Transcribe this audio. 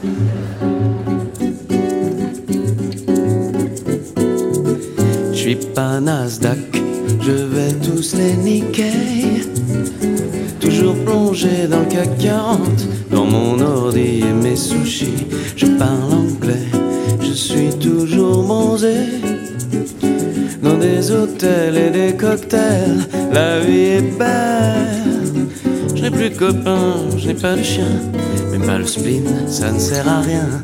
Je suis pas Nasdaq, je vais tous les niquer. Toujours plongé dans le CAC 40, dans mon ordi et mes sushis. Je parle anglais, je suis toujours bronzé. Dans des hôtels et des cocktails, la vie est belle. Je n'ai plus de copains, je n'ai pas de chien, même pas le spleen, ça ne sert à rien.